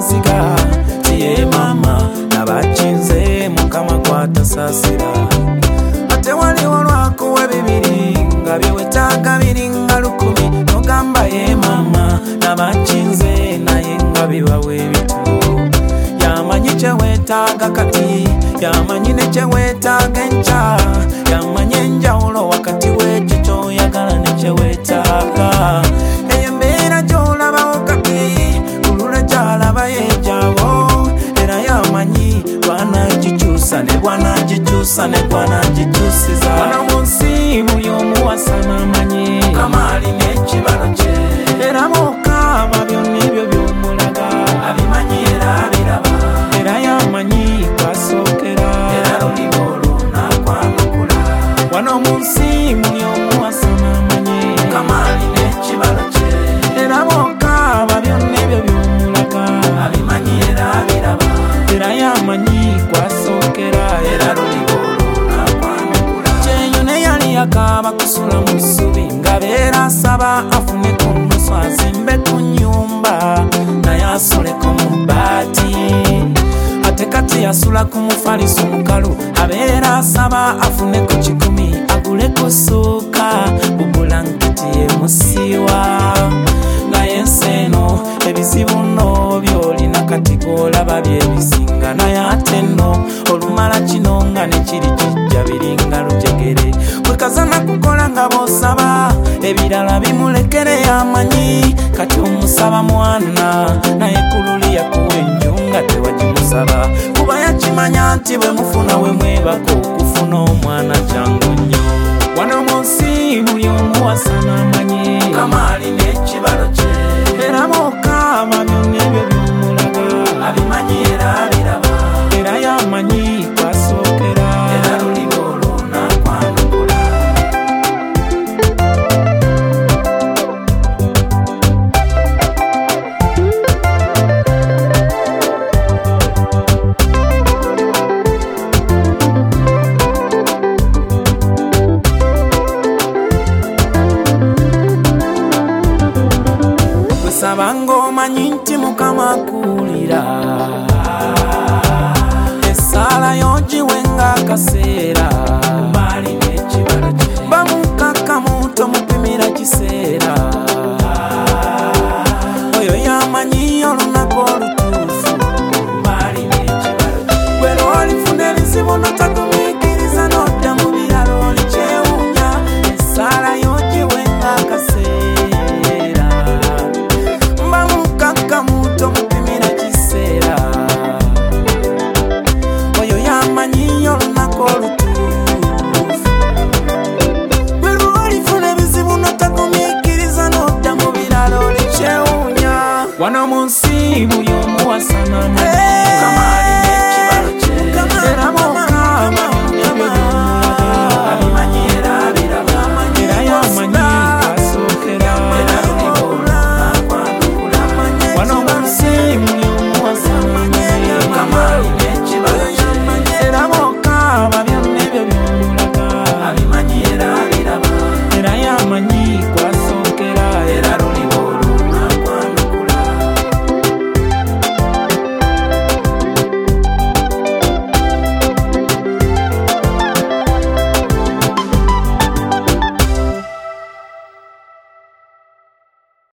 kwesiga tiye mama nabakinze mukama kwatasasira ate waliwo lwakuwa bibiri nga byewetaaga biri nga 10 nogamba ye mama nabakinze naye nga bibawe ebitulo yamanyi kyewetaaga kati yamanyi ne kyewetaaga enkya yamanyi enjawulo wakati w'ekyo kyoyagala ne kyewetaaga eyo embeera gy'olabawo kati kulula gy'alaba yeegyawo era yamanyi bwanagikyusa ne bwanagikyusa ne bwanagikyusiza wano mu nsi buli omuwasa n'amanyi Mukama alina ekibalo kye era Mukama byonna ebyo by'omulaga abimanyi era abiraba era yamanyi kwasookera era luliwo olunakwanukula wano mu nsi buli omuwasa n'amanyi Mukama alina ekibalo kye era Mukama byonna ebyo by'omulaga abimanyi era abiraba era yamanyi kwasookera era luliwo olunakwanukula kyeyo ne yali yakaaba kusula mu ssubi nga beera asaba afune ku nusu azimbe ku nnyumba naye asoleko mu bbaati ate kati yasula ku mufaliso mukalu abeera asaba afune ku 10 agule ku ssuuka bubulanketi yemusiiwa naye enseeno ebizibu nno byolina kati golaba byebisinga naye ate nno olumala kino nga ne kiri kijja biringa lujegere bwekazana kukola nga bw'osaba ebirala bimulekere yamanyi kati omusaba mwana naye kululi yakuwa enju nga tewagimusaba kuba yakimanya nti bwe mufuna we mwebaka okufuna omwana kyangu nnyo wano mu nsi buli omuwasa n'amanyi Mukama alina ekibalo kye era Mukama byonna ebyo by'omulaga abimanyi era abiraba era yamanyi kwasookera era luliwo olunakwanukula sabanga omanyi nti Mukama akuwulira essaala y'ogiwenga akaseera baalina ekibalo kye bamukakkamu tomupimira kiseera